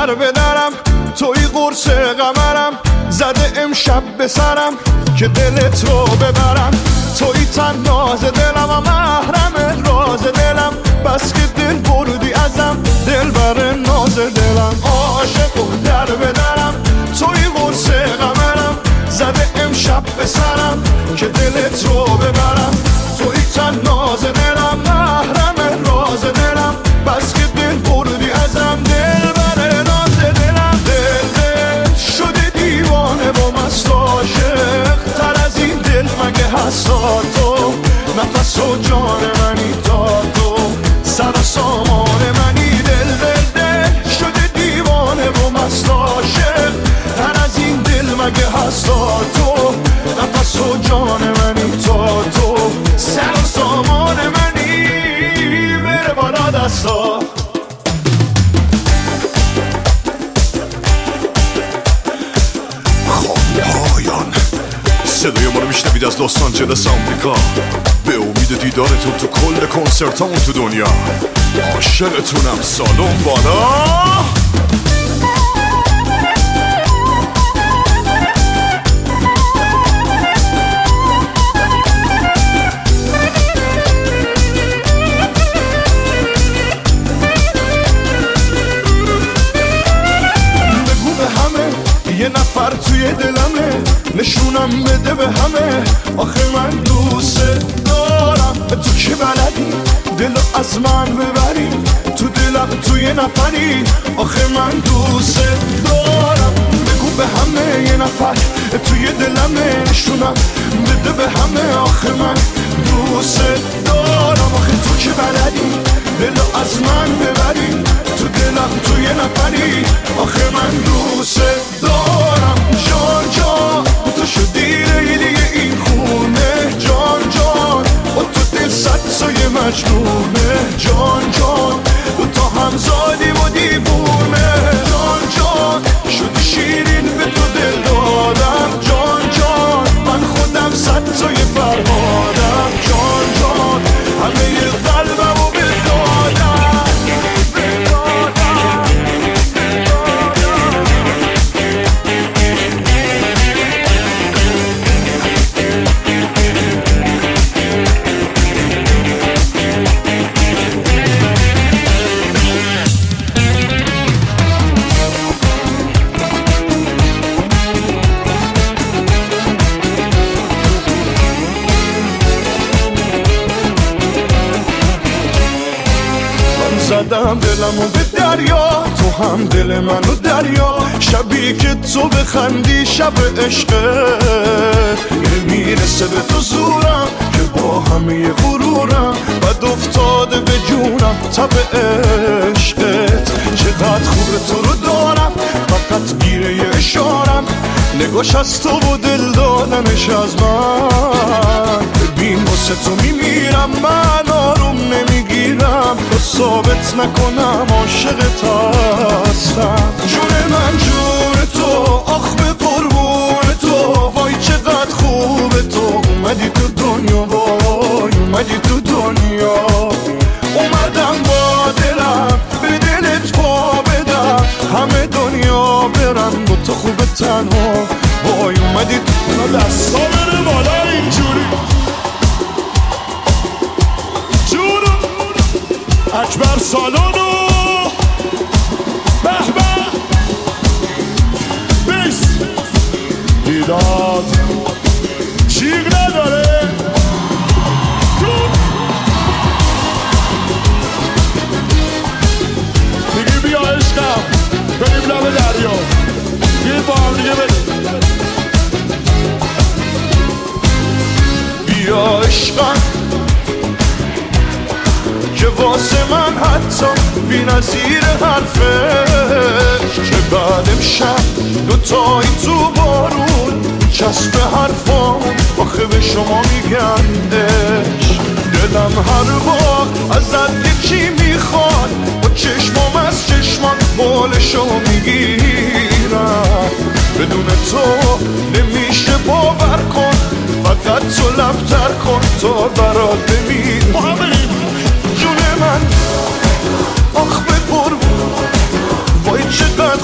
در بدرم، توی قرص قمرم، زده امشب به سرم که دلت رو ببرم. توی تناز دلم و محرم راز دلم، بس که دل بردی ازم دل بر ناز دلم. عاشق و در بدرم، توی قرص قمرم، زده امشب به سرم که دلت رو ببرم. توی تناز دلم، محرم راز دلم، بس که دل بردی ازم دل بر ناز دلم. دل شده دیوانه و مست عاشق، تر از این دل مگه هستا تو؟ نفس و جان منی تا تو، سر و سامان منی. دل شده دیوانه و مست عاشق، تر از این دل مگه هستا تو؟ نفس و جان منی تا تو، سر و سامان منی. بره بالا دستا. پایان صدای ما رو میشنوید از لس آنجلس آمریکا. به امید دیدارتون تو کل کنسرتامون تو دنیا. عاشقتونم. سالن بالا. یه نفر توی دلمه، نشونم بده به همه. آخه من دوست دارم، تو که بلدی دلو از من ببری، تو دلم توی نفری. آخه من دوست دارم، بگو به همه. یه نفر توی دلمه، نشونم بده به همه. آخه من دوست دارم، آخه تو که بلدی دلو از من ببری، تو دلم توی نفری. آخه من دوست دارم. جان جان تو شدی لیلی این خونه، جان جان با تو دل صد سایه مجنونه. جان جان دو تا هم زادیم و دیوونه. جان جان شدی شیرین به تو دل دادم. جان جان من خودم صد سایه فرهادم. جان جان همه قلبم و بدادم. زدم دلمو به دریا، تو هم دل منو دریا. شبی که تو بخندی شب عشقت، نمیرسه به تو زورم که با همه غرورم بد افتاده به جونم تب عشقت. چقدر خوبه تو رو دارم، فقط گیره یه اشارم. نگاش از تو و دل دادنش از من. ببین واسه تو میمیرم، من آروم نمیگیرم تا ثابت نکنم عاشقت هستم. جون من جون تو، آخ به قربون تو. وای چقدر خوبه تو، اومدی تو دنیا. وای اومدی تو دنیا. اومدم با دلم به دلت پا بدم، همه دنیا برم با تو خوبه تنها. وای اومدی تو دستا بره بالا اینجوری. جونم اکبر سالونو به به بیس دیداد چیق نداره. میگی بیا عشقم بریم لب دریا، بیاییم با هم دیگه بریم. بیا عشقم که واسه من حتی بی نظیر حرفش، که بعد امشب دوتایی تو بارون چسب حرفام. آخه به شما میگندش دلم هر بار ازت یکی میخواد، با چشمام از چشمات بالشو میگیرم. بدون تو نمیشه باور کن، فقط تو لبتر کن تا برات بمیرم. جون من آخ به قربون، وای چقدر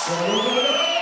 Saludos.